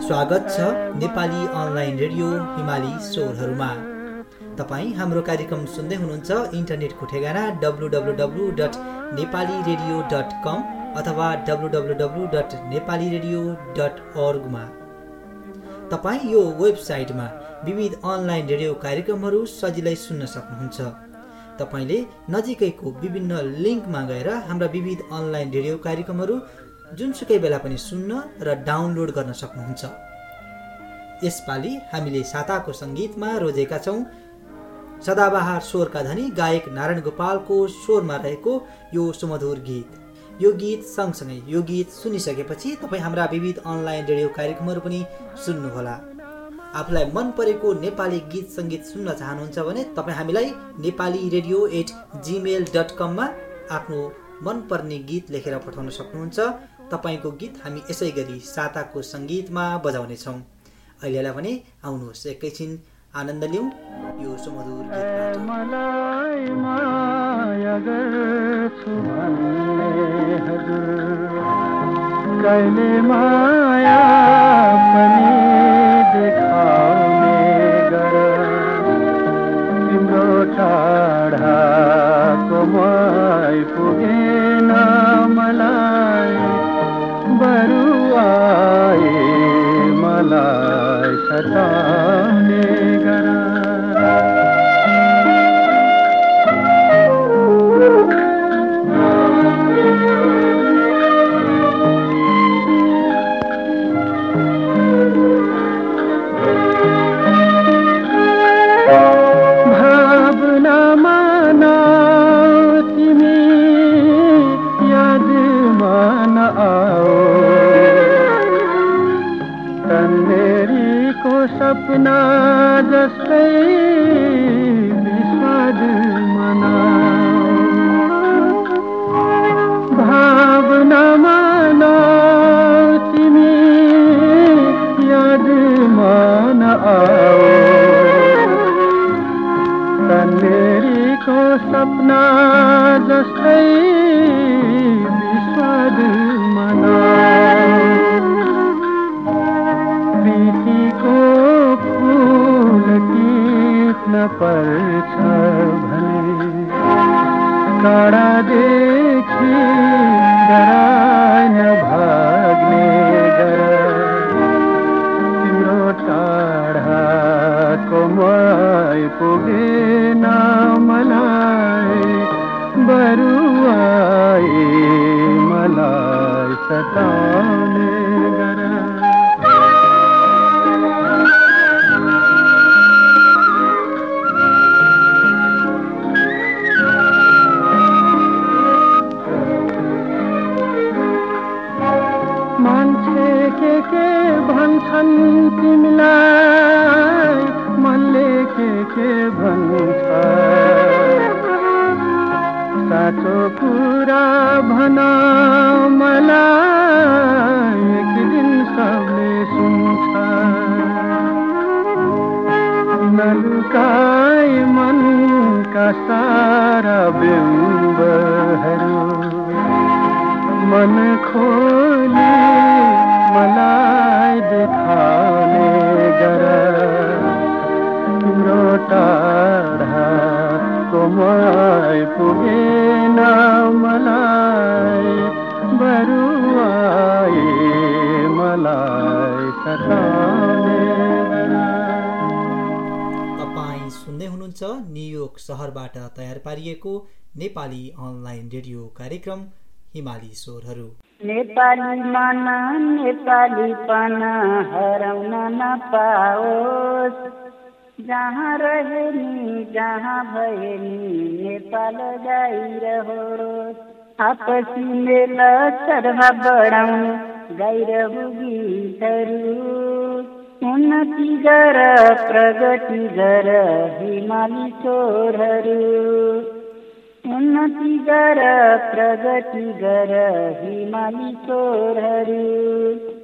स्वागत छ Nepali online radio हिमाली स्वरहरूमा। तपाईँ हाम्रो कार्यक्रम सुन्दै हुनुहुन्छ इन्टरनेटको ठेगाना www.nepaliradio.com अथवा www.nepaliradio.org मा। तपाईँ यो वेबसाइटमा विविध अनलाइन रेडियो कार्यक्रमहरू सजिलै सुन्न सक्नुहुन्छ। तपाईले नजिकैको विभिन्न लिङ्कमा गएर हाम्रा विविध अनलाइन रेडियो कार्यक्रमहरू जुनसुकै बेला पनि सुन्न र डाउनलोड गर्न सक्नुहुन्छ। यसपालि हामीले साताको सङ्गीतमा रोजेका छौँ सदाबहार स्वरका धनी गायक नारायण गोपालको स्वरमा रहेको यो सुमधुर गीत। यो गीत सँगसँगै यो गीत सुनिसकेपछि तपाईँ हाम्रा विविध अनलाइन रेडियो कार्यक्रमहरू पनि सुन्नुहोला। आफूलाई मन परेको नेपाली गीत सङ्गीत सुन्न चाहनुहुन्छ भने तपाईँ हामीलाई nepaliradio@gmail.com मा आफ्नो मनपर्ने गीत लेखेर पठाउन सक्नुहुन्छ। तपाईँको गीत हामी यसै गरी साताको सङ्गीतमा बजाउनेछौँ। अहिलेलाई भने आउनुहोस् एकैछिन आनन्द लिउँ यो सुमधुर गीतबाट। मलाई माया गर्छु भन्ने हजुर कहिले माया पनि देखाउने गर तिम्रो टाढाको मै पुगेन मलाई बरु आए मलाई सताउने गर सपना जस्तै विषाद मनाऊ भावनामा तिमी यादमा नआऊ तन्नेरीको सपना जस्तै विषाद मनाऊ प्रीतिको टिप्न पर्छ भने काँडादेखि डराइन भाग्ने गर तिम्रो टाढाको मै पुगेन मलाई बरु आए मलाई सताउने गर के भन्छन् तिमीलाई मनले के भन्छ साँचो कुरा भन मलाई एक दिन सबले सुन्छ नलुकाई मनका सारा बिम्बहरू मन खोली मलाई देखाउने गर तिम्रो टाढाको मै पुगेन मलाई बरु आए मलाई सताउने गर। तपाईँ सुन्दै हुनुहुन्छ न्युयोर्क सहरबाट तयार पारिएको नेपाली अनलाइन रेडियो कार्यक्रम हिमाली स्वरहरू। नेपाली मन नेपालीपन हराउन नपाओस् जहाँ रहे नि जहाँ भए नि नेपाल गाइरहोस् आपसी मेल सद्भाव बढाउनु गाइरहु गीतहरू उन्नति गर प्रगति गर हिमाली स्वरहरू उन्नति गर प्रगति गर हिमाली स्वरहरू